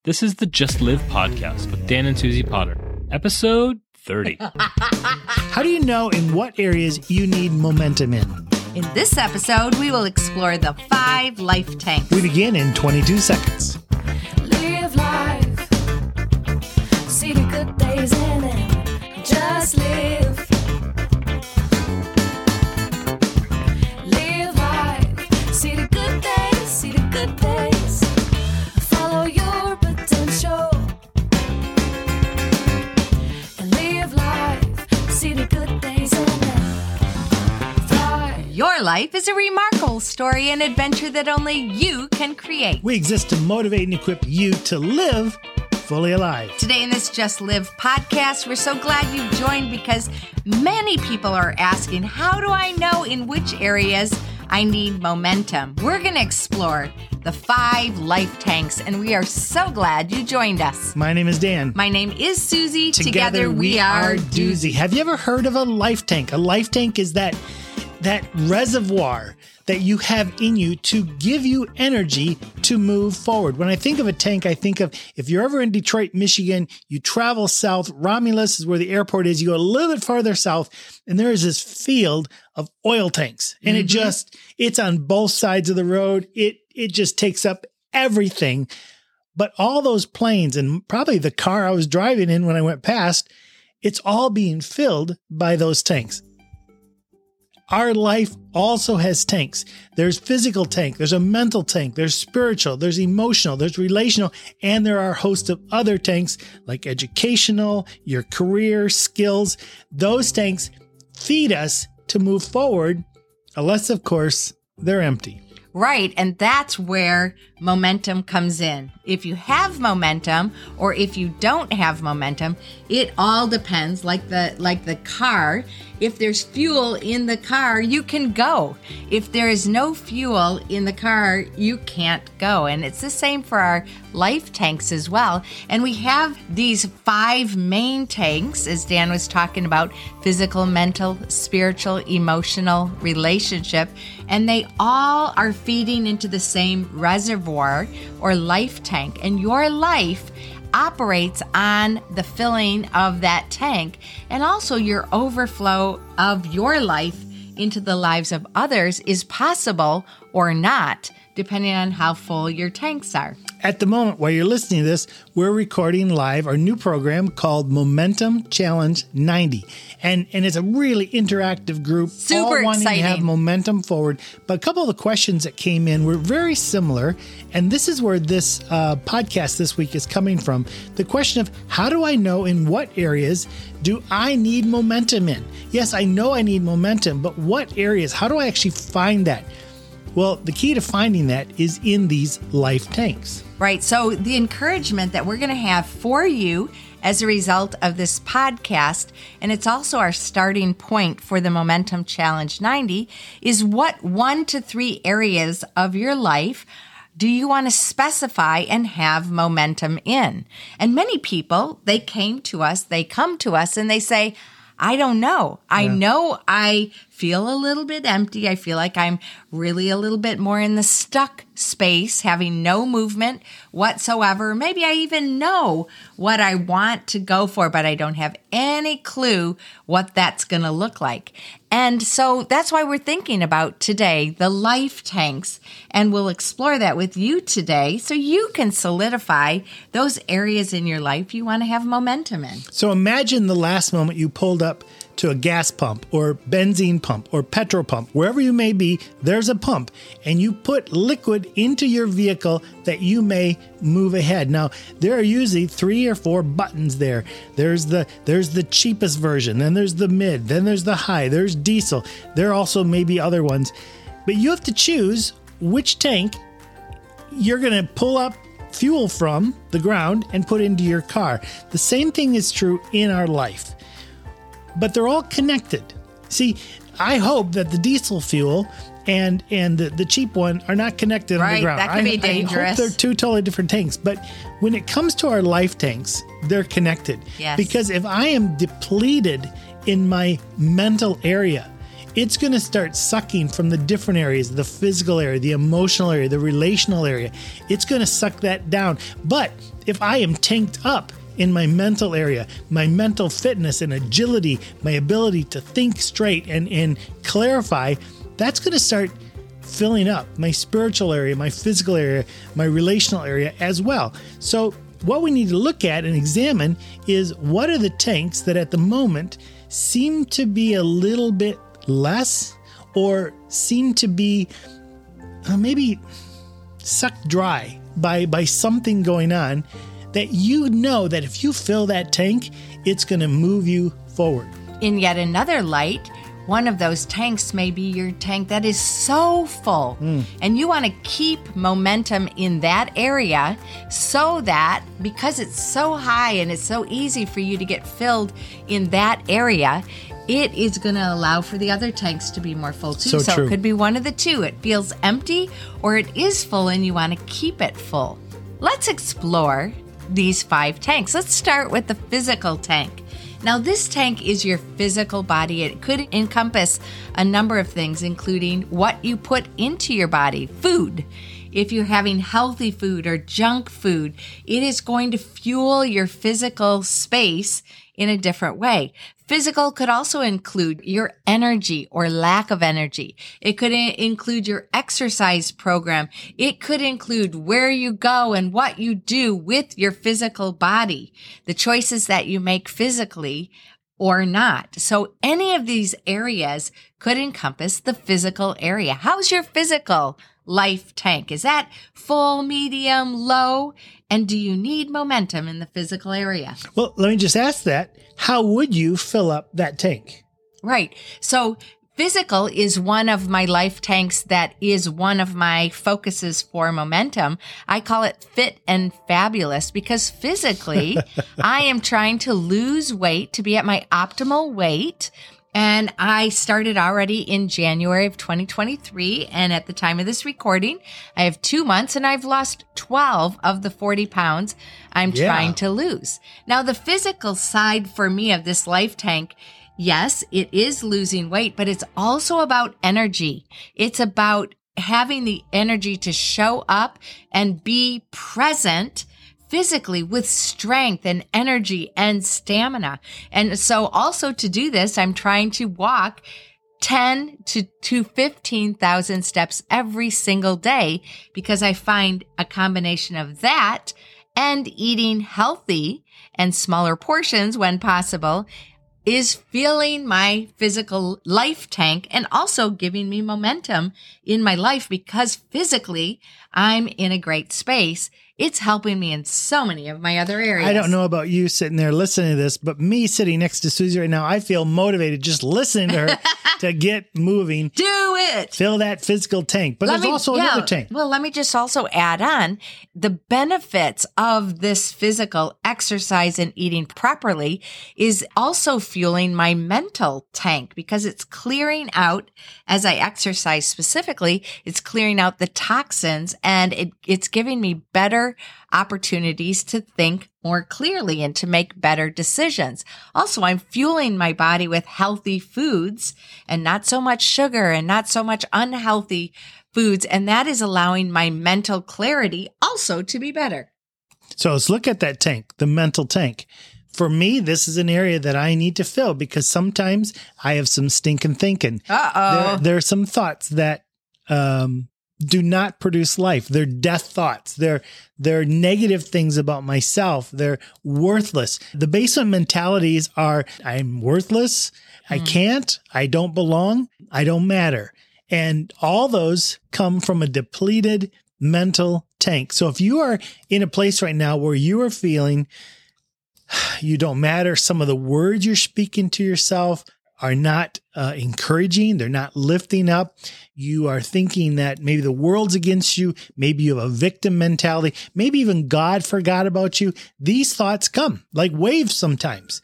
This is the Just Live podcast with Dan and Susie Potter, episode 30. How do you know in what areas you need momentum in? In this episode, we will explore the 5 life tanks. We begin in 22 seconds. Live life, see the good days in it, just live. Live life, see the good days, see the good days, follow your potential. And live life, see the good days in it, thrive. Your life is a remarkable story and adventure that only you can create. We exist to motivate and equip you to live fully alive. Today in this Just Live podcast, we're so glad you've joined because many people are asking, how do I know in which areas I need momentum? We're going to explore the 5 life tanks, and we are so glad you joined us. My name is Dan. My name is Susie. Together we are Doozy. Have you ever heard of a life tank? A life tank is that reservoir that you have in you to give you energy to move forward. When I think of a tank, I think of if you're ever in Detroit, Michigan, you travel south. Romulus is where the airport is. You go a little bit farther south, and there is this field of oil tanks. And it's on both sides of the road. It just takes up everything. But all those planes and probably the car I was driving in when I went past, it's all being filled by those tanks. Our life also has tanks. There's physical tank, there's a mental tank, there's spiritual, there's emotional, there's relational, and there are a host of other tanks like educational, your career, skills. Those tanks feed us to move forward, unless, of course, they're empty. Right, and that's where momentum comes in. If you have momentum or if you don't have momentum, it all depends, like the car. If there's fuel in the car, you can go. If there is no fuel in the car, you can't go. And it's the same for our life tanks as well. And we have these 5 main tanks, as Dan was talking about: physical, mental, spiritual, emotional, relationship. And they all are feeding into the same reservoir or life tank. And your life operates on the filling of that tank and also your overflow of your life into the lives of others is possible or not, depending on how full your tanks are. At the moment, while you're listening to this, we're recording live our new program called Momentum Challenge 90. And it's a really interactive group. Super all wanting exciting. to have momentum forward. But a couple of the questions that came in were very similar. And this is where this podcast this week is coming from. The question of how do I know in what areas do I need momentum in? Yes, I know I need momentum, but what areas? How do I actually find that? Well, the key to finding that is in these life tanks. Right. So the encouragement that we're going to have for you as a result of this podcast, and it's also our starting point for the Momentum Challenge 90, is what 1 to 3 areas of your life do you want to specify and have momentum in? And many people, they come to us and they say, I don't know. I know I feel a little bit empty. I feel like I'm really a little bit more in the stuck space, having no movement whatsoever. Maybe I even know what I want to go for, but I don't have any clue what that's going to look like. And so that's why we're thinking about today the life tanks, and we'll explore that with you today so you can solidify those areas in your life you want to have momentum in. So imagine the last moment you pulled up to a gas pump or benzene pump or petrol pump. Wherever you may be, there's a pump, and you put liquid into your vehicle that you may move ahead. Now, there are usually 3 or 4 buttons there. There's the cheapest version, then there's the mid, then there's the high, there's diesel. There are also maybe other ones. But you have to choose which tank you're going to pull up fuel from the ground and put into your car. The same thing is true in our life. But they're all connected. See, I hope that the diesel fuel and the cheap one are not connected on the ground. That could be dangerous. I hope they're 2 totally different tanks. But when it comes to our life tanks, they're connected. Yes. Because if I am depleted in my mental area, it's going to start sucking from the different areas, the physical area, the emotional area, the relational area. It's going to suck that down. But if I am tanked up in my mental area, my mental fitness and agility, my ability to think straight and clarify, that's going to start filling up my spiritual area, my physical area, my relational area as well. So what we need to look at and examine is what are the tanks that at the moment seem to be a little bit less or seem to be maybe sucked dry by something going on that you know that if you fill that tank, it's going to move you forward. In yet another light, one of those tanks may be your tank that is so full, and you want to keep momentum in that area so that because it's so high and it's so easy for you to get filled in that area, it is going to allow for the other tanks to be more full too. So true. It could be one of the two. It feels empty or it is full and you want to keep it full. Let's explore these 5 tanks. Let's start with the physical tank. Now, this tank is your physical body. It could encompass a number of things, including what you put into your body, food. If you're having healthy food or junk food, it is going to fuel your physical space in a different way. Physical could also include your energy or lack of energy. It could include your exercise program. It could include where you go and what you do with your physical body, the choices that you make physically or not. So any of these areas could encompass the physical area. How's your physical life tank? Is that full, medium, low? And do you need momentum in the physical area? Well, let me just ask that. How would you fill up that tank? Right. So physical is one of my life tanks that is one of my focuses for momentum. I call it fit and fabulous because physically I am trying to lose weight to be at my optimal weight. And I started already in January of 2023. And at the time of this recording, I have 2 months and I've lost 12 of the 40 pounds I'm trying to lose. Now, the physical side for me of this life tank, yes, it is losing weight, but it's also about energy. It's about having the energy to show up and be present physically with strength and energy and stamina. And so also to do this, I'm trying to walk 10 to 15,000 steps every single day because I find a combination of that and eating healthy and smaller portions when possible is filling my physical life tank and also giving me momentum in my life because physically I'm in a great space. It's helping me in so many of my other areas. I don't know about you sitting there listening to this, but me sitting next to Susie right now, I feel motivated just listening to her to get moving. Do it. Fill that physical tank. But there's also another tank. Well, let me just also add on the benefits of this physical exercise and eating properly is also fueling my mental tank because it's clearing out, as I exercise specifically, it's clearing out the toxins and it's giving me better opportunities to think more clearly and to make better decisions. Also, I'm fueling my body with healthy foods and not so much sugar and not so much unhealthy foods. And that is allowing my mental clarity also to be better. So let's look at that tank, the mental tank. For me, this is an area that I need to fill because sometimes I have some stinking thinking. There are some thoughts that do not produce life. They're death thoughts. They're negative things about myself. They're worthless. The basement mentalities are, I'm worthless. I can't. I don't belong. I don't matter. And all those come from a depleted mental tank. So if you are in a place right now where you are feeling you don't matter, some of the words you're speaking to yourself are not encouraging. They're not lifting up. You are thinking that maybe the world's against you. Maybe you have a victim mentality. Maybe even God forgot about you. These thoughts come like waves sometimes.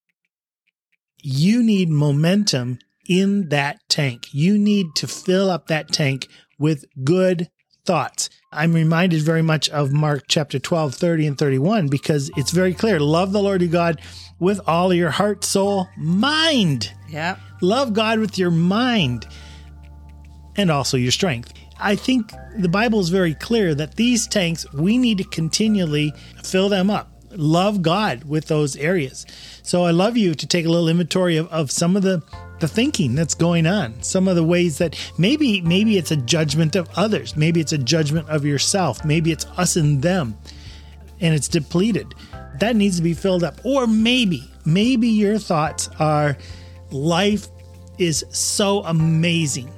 You need momentum in that tank. You need to fill up that tank with good thoughts. I'm reminded very much of Mark chapter 12, 30 and 31, because it's very clear. Love the Lord your God with all your heart, soul, mind. Yeah. Love God with your mind and also your strength. I think the Bible is very clear that these tanks, we need to continually fill them up. Love God with those areas. So I love you to take a little inventory of some of the thinking that's going on, some of the ways that maybe it's a judgment of others. Maybe it's a judgment of yourself. Maybe it's us and them, and it's depleted. That needs to be filled up. Or maybe your thoughts are, life is so amazing.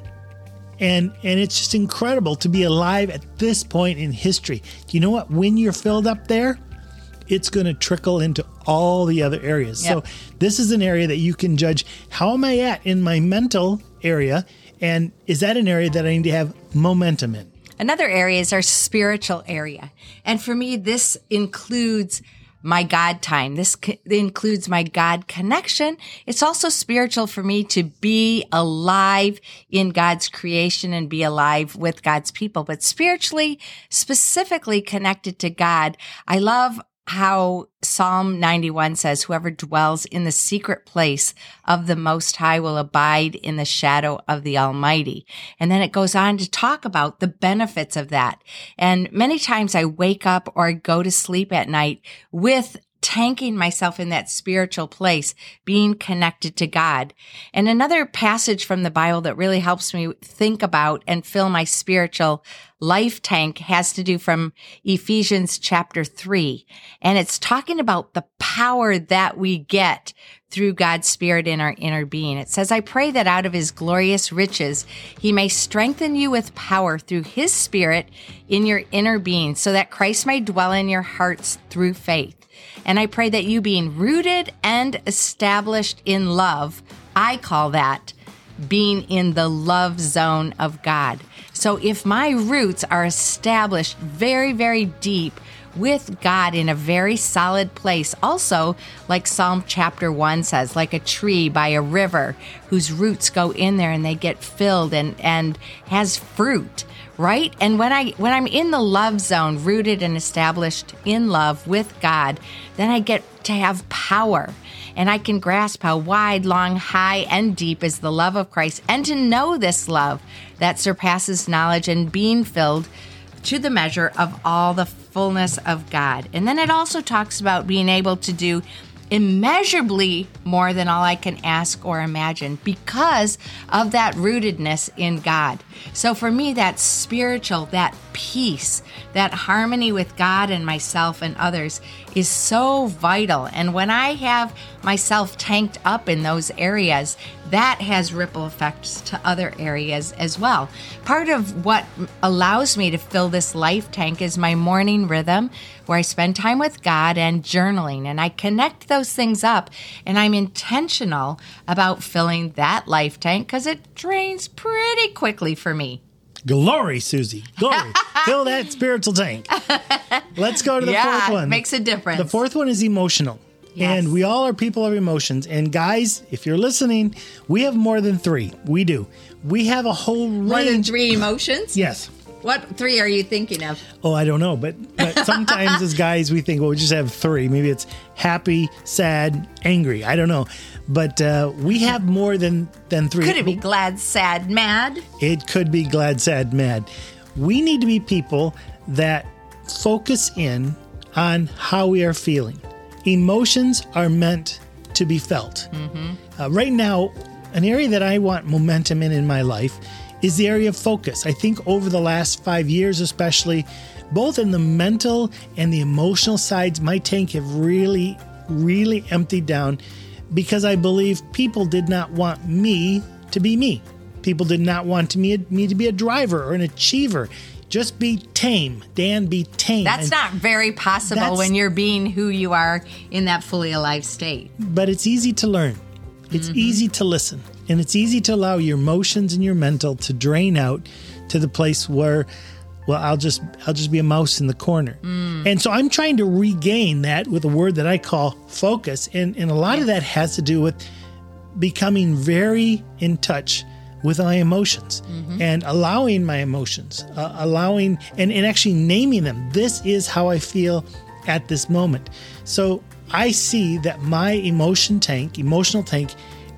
And it's just incredible to be alive at this point in history. Do you know what? When you're filled up there, it's going to trickle into all the other areas. Yep. So this is an area that you can judge. How am I at in my mental area? And is that an area that I need to have momentum in? Another area is our spiritual area. And for me, this includes my God time. This includes my God connection. It's also spiritual for me to be alive in God's creation and be alive with God's people. But spiritually, specifically connected to God, I love how Psalm 91 says, whoever dwells in the secret place of the Most High will abide in the shadow of the Almighty. And then it goes on to talk about the benefits of that. And many times I wake up or I go to sleep at night with tanking myself in that spiritual place, being connected to God. And another passage from the Bible that really helps me think about and fill my spiritual life tank has to do from Ephesians chapter 3. And it's talking about the power that we get through God's Spirit in our inner being. It says, I pray that out of his glorious riches, he may strengthen you with power through his Spirit in your inner being, so that Christ may dwell in your hearts through faith. And I pray that you, being rooted and established in love, I call that being in the love zone of God. So if my roots are established very, very deep with God in a very solid place, also like Psalm chapter 1 says, like a tree by a river whose roots go in there and they get filled and has fruit. Right? And when I'm in the love zone, rooted and established in love with God, then I get to have power. And I can grasp how wide, long, high, and deep is the love of Christ, and to know this love that surpasses knowledge, and being filled to the measure of all the fullness of God. And then it also talks about being able to do immeasurably more than all I can ask or imagine because of that rootedness in God. So for me, that spiritual, that peace, that harmony with God and myself and others is so vital. And when I have myself tanked up in those areas, that has ripple effects to other areas as well. Part of what allows me to fill this life tank is my morning rhythm, where I spend time with God and journaling, and I connect those things up, and I'm intentional about filling that life tank because it drains pretty quickly for me. Glory, Susie. Glory. Fill that spiritual tank. Let's go to the fourth one. It makes a difference. The fourth one is emotional. Yes. And we all are people of emotions. And guys, if you're listening, we have more than three. We do. We have a whole range. More than three emotions? Yes. What three are you thinking of? Oh, I don't know. But sometimes as guys, we think, well, we just have three. Maybe it's happy, sad, angry. I don't know. But we have more than three. Could it be glad, sad, mad? It could be glad, sad, mad. We need to be people that focus in on how we are feeling. Emotions are meant to be felt. Mm-hmm. Right now, an area that I want momentum in my life is the area of focus. I think over the last 5 years, especially, both in the mental and the emotional sides, my tank have really, really emptied down because I believe people did not want me to be me. People did not want me to be a driver or an achiever. Just be tame. Dan, be tame. That's not very possible when you're being who you are in that fully alive state. But it's easy to learn. It's easy to listen. And it's easy to allow your emotions and your mental to drain out to the place where, well, I'll just be a mouse in the corner. And so I'm trying to regain that with a word that I call focus. And a lot of that has to do with becoming very in touch with my emotions and allowing my emotions, allowing and actually naming them. This is how I feel at this moment. So I see that my emotional tank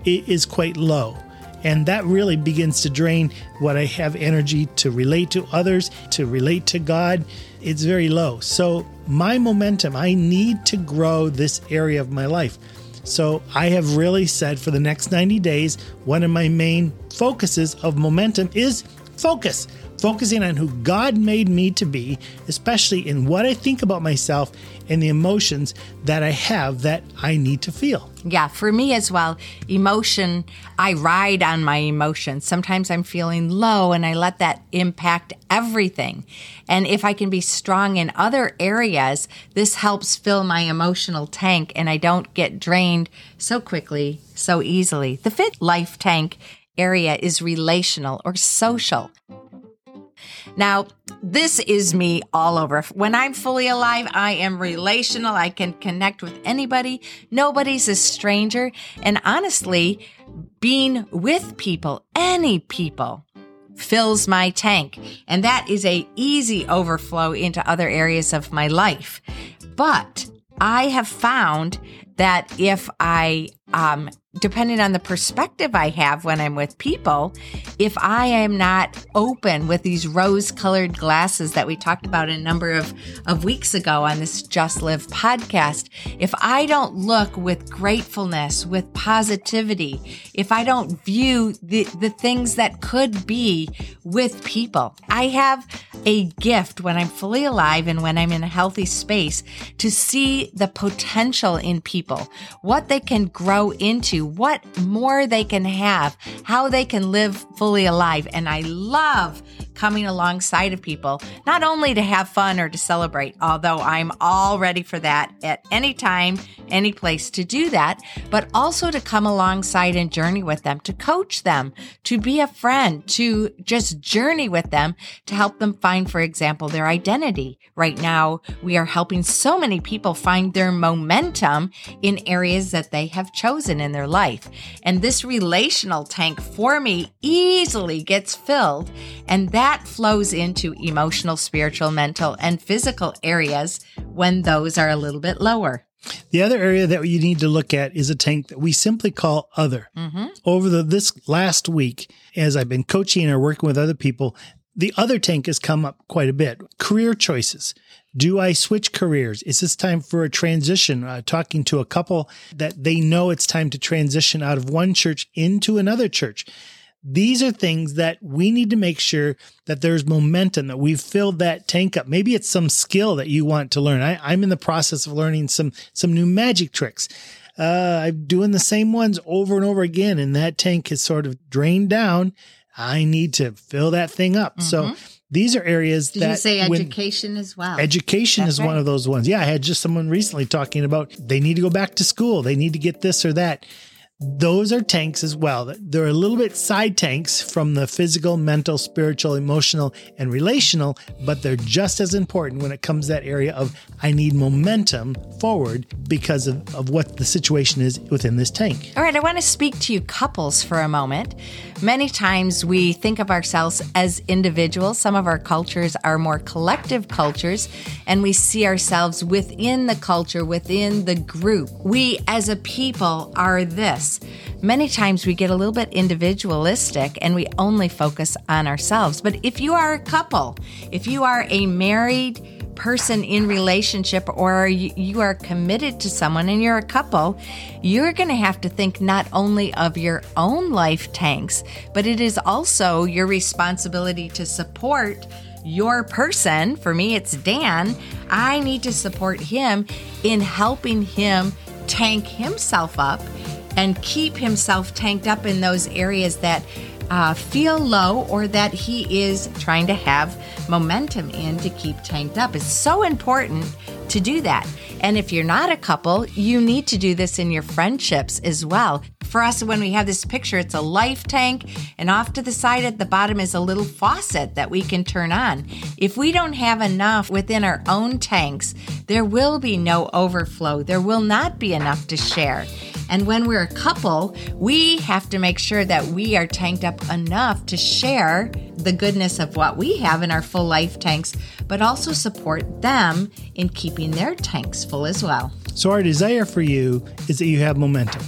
is quite low. And that really begins to drain what I have energy to relate to others, to relate to God. It's very low. So my momentum, I need to grow this area of my life. So I have really said for the next 90 days, one of my main focuses of momentum is focusing on who God made me to be, especially in what I think about myself and the emotions that I have that I need to feel. Yeah, for me as well, emotion, I ride on my emotions. Sometimes I'm feeling low and I let that impact everything. And if I can be strong in other areas, this helps fill my emotional tank and I don't get drained so quickly, so easily. The fifth life tank area is relational or social. Now, this is me all over. When I'm fully alive, I am relational. I can connect with anybody. Nobody's a stranger. And honestly, being with people, any people, fills my tank. And that is a easy overflow into other areas of my life. But I have found that if I, depending on the perspective I have when I'm with people, if I am not open with these rose-colored glasses that we talked about a number of weeks ago on this Just Live podcast, if I don't look with gratefulness, with positivity, if I don't view the things that could be with people, I have a gift when I'm fully alive and when I'm in a healthy space to see the potential in people, what they can grow into, what more they can have, how they can live fully alive. And I love coming alongside of people, not only to have fun or to celebrate, although I'm all ready for that at any time, any place to do that, but also to come alongside and journey with them, to coach them, to be a friend, to just journey with them, to help them find, for example, their identity. Right now, we are helping so many people find their momentum in areas that they have chosen in their life. And this relational tank for me easily gets filled, and that flows into emotional, spiritual, mental, and physical areas when those are a little bit lower. The other area that you need to look at is a tank that we simply call other. Mm-hmm. Over this last week, as I've been coaching or working with other people, the other tank has come up quite a bit. Career choices. Do I switch careers? Is this time for a transition? Talking to a couple that they know it's time to transition out of one church into another church. These are things that we need to make sure that there's momentum, that we've filled that tank up. Maybe it's some skill that you want to learn. I'm in the process of learning some new magic tricks. I'm doing the same ones over and over again, and that tank is sort of drained down. I need to fill that thing up. Mm-hmm. So these are areas Did you say education as well? Education is one of those ones. Yeah, I had just someone recently talking about they need to go back to school. They need to get this or that. Those are tanks as well. They're a little bit side tanks from the physical, mental, spiritual, emotional, and relational, but they're just as important when it comes to that area of I need momentum forward because of what the situation is within this tank. All right, I want to speak to you couples for a moment. Many times we think of ourselves as individuals. Some of our cultures are more collective cultures, and we see ourselves within the culture, within the group. We as a people are this. Many times we get a little bit individualistic and we only focus on ourselves. But if you are a couple, if you are a married person in relationship, or you are committed to someone and you're a couple, you're going to have to think not only of your own life tanks, but it is also your responsibility to support your person. For me, it's Dan. I need to support him in helping him tank himself up and keep himself tanked up in those areas that feel low or that he is trying to have momentum in to keep tanked up. It's so important to do that. And if you're not a couple, you need to do this in your friendships as well. For us, when we have this picture, it's a life tank, and off to the side at the bottom is a little faucet that we can turn on. If we don't have enough within our own tanks, there will be no overflow. There will not be enough to share. And when we're a couple, we have to make sure that we are tanked up enough to share the goodness of what we have in our full life tanks, but also support them in keeping their tanks full as well. So our desire for you is that you have momentum.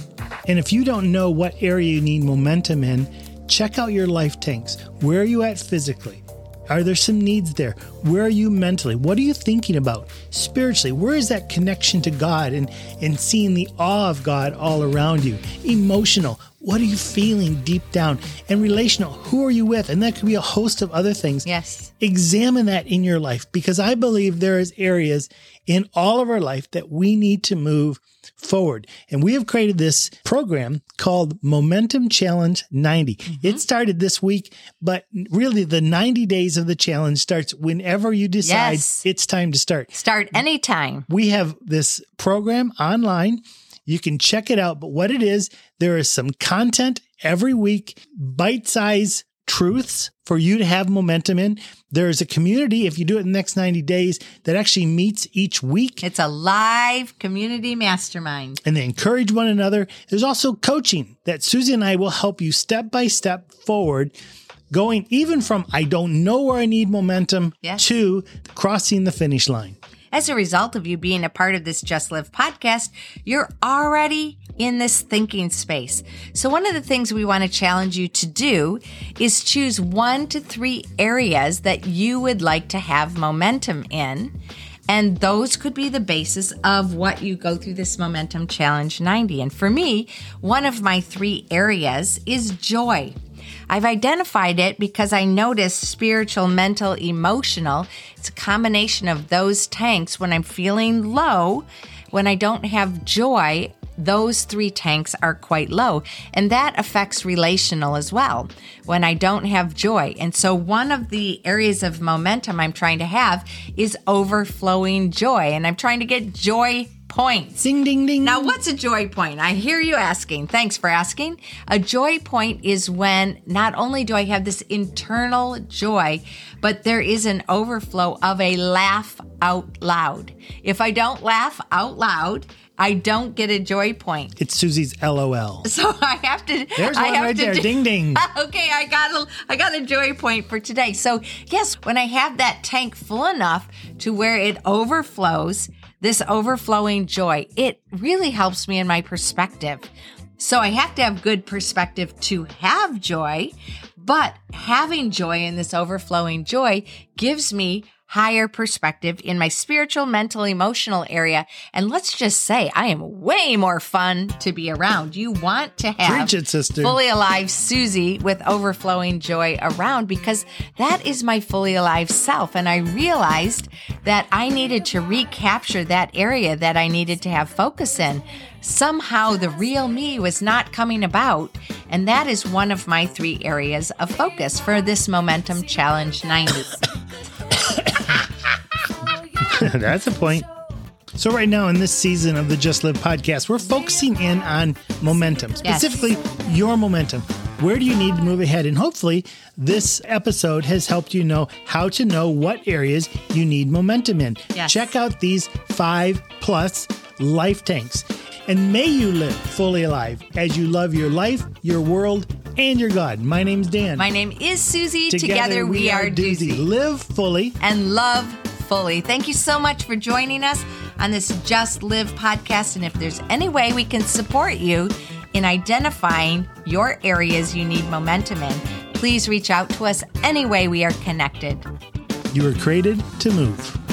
And if you don't know what area you need momentum in, check out your life tanks. Where are you at physically? Are there some needs there? Where are you mentally? What are you thinking about? Spiritually, where is that connection to God and seeing the awe of God all around you? Emotional, what are you feeling deep down? And relational, who are you with? And that could be a host of other things. Yes. Examine that in your life, because I believe there is areas in all of our life that we need to move forward. And we have created this program called Momentum Challenge 90. It started this week, but really the 90 days of the challenge starts whenever you decide it's time to start. Start anytime. We have this program online. You can check it out. But what it is, there is some content every week, bite-sized truths for you to have momentum in. There is a community, if you do it in the next 90 days, that actually meets each week. It's a live community mastermind. And they encourage one another. There's also coaching that Susie and I will help you step by step forward, going even from I don't know where I need momentum to crossing the finish line. As a result of you being a part of this Just Live podcast, you're already in this thinking space. So one of the things we want to challenge you to do is choose 1 to 3 areas that you would like to have momentum in. And those could be the basis of what you go through this Momentum Challenge 90. And for me, one of my 3 areas is joy. I've identified it because I noticed spiritual, mental, emotional. It's a combination of those tanks. When I'm feeling low, when I don't have joy, those 3 tanks are quite low. And that affects relational as well when I don't have joy. And so one of the areas of momentum I'm trying to have is overflowing joy. And I'm trying to get joy points. Ding, ding, ding. Now, what's a joy point? I hear you asking. Thanks for asking. A joy point is when not only do I have this internal joy, but there is an overflow of a laugh out loud. If I don't laugh out loud, I don't get a joy point. It's Susie's LOL. So I have to. There's one right there. Ding, ding. Okay, I got a joy point for today. So yes, when I have that tank full enough to where it overflows, this overflowing joy, it really helps me in my perspective. So I have to have good perspective to have joy, but having joy in this overflowing joy gives me higher perspective in my spiritual, mental, emotional area. And let's just say I am way more fun to be around. You want to have Preach it, sister. Fully alive Susie with overflowing joy around, because that is my fully alive self. And I realized that I needed to recapture that area that I needed to have focus in. Somehow the real me was not coming about. And that is one of my 3 areas of focus for this Momentum Challenge 90. That's a point. So right now in this season of the Just Live podcast, we're focusing in on momentum, specifically your momentum. Where do you need to move ahead? And hopefully this episode has helped you know how to know what areas you need momentum in. Yes. Check out these 5+ life tanks. And may you live fully alive as you love your life, your world, and your God. My name's Dan. My name is Susie. Together we are Doozy. Live fully and love fully. Thank you so much for joining us on this Just Live podcast. And if there's any way we can support you in identifying your areas you need momentum in, please reach out to us any way we are connected. You were created to move.